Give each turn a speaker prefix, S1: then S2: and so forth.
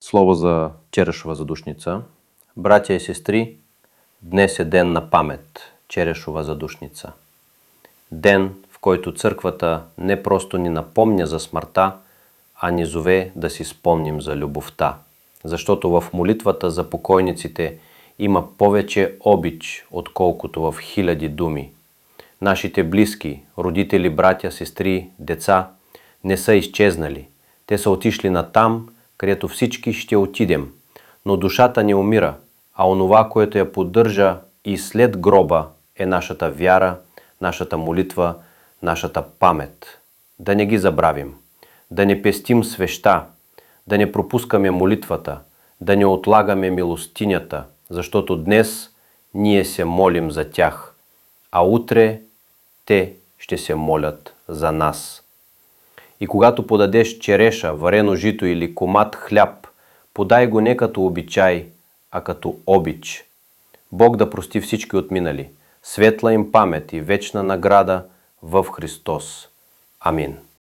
S1: Слово за Черешова задушница. Братя и сестри, днес е ден на памет, Черешова задушница. Ден, в който църквата не просто ни напомня за смъртта, а ни зове да си спомним за любовта. Защото в молитвата за покойниците има повече обич, отколкото в хиляди думи. Нашите близки, родители, братя, сестри, деца не са изчезнали. Те са отишли натам, където всички ще отидем. Но душата не умира, а онова, което я поддържа и след гроба, е нашата вяра, нашата молитва, нашата памет. Да не ги забравим, да не пестим свеща, да не пропускаме молитвата, да не отлагаме милостинята, защото днес ние се молим за тях, а утре те ще се молят за нас. И когато подадеш череша, варено жито или комат хляб, подай го не като обичай, а като обич. Бог да прости всички отминали, светла им памет и вечна награда в Христос. Амин.